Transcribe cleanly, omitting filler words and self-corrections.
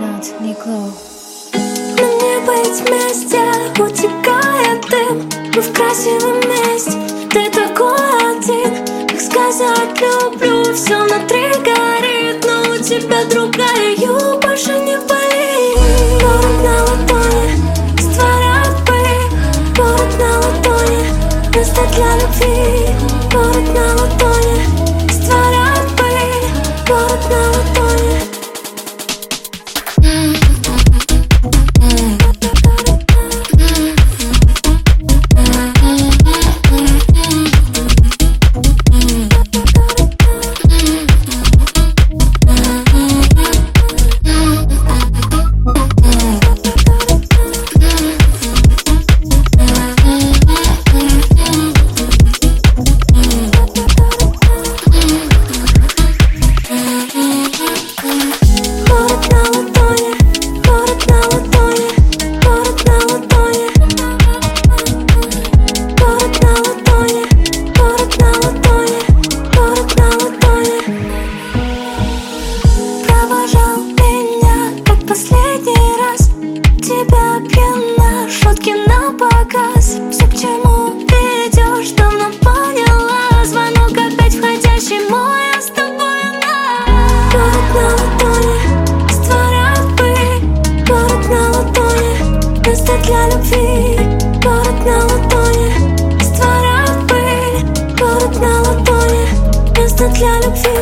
not Nico. Мне быть вместе, утекает дым. Мы в красивом месте, ты такой один. Как сказать люблю, все внутри горит. Но у тебя другая, ее больше не болит. Город на ладони, створят пыль. Город на ладони, место для любви. Город на ладони, створят пыль. Город на ладони. Последний раз тебя пьяна, шутки на показ. Все, к чему ведешь, давно поняла. Звонок опять входящий мой, а с тобой она. Город на ладони, створят пыль. Город на ладони, место для любви. Город на ладони, створят пыль. Город на ладони, место для любви.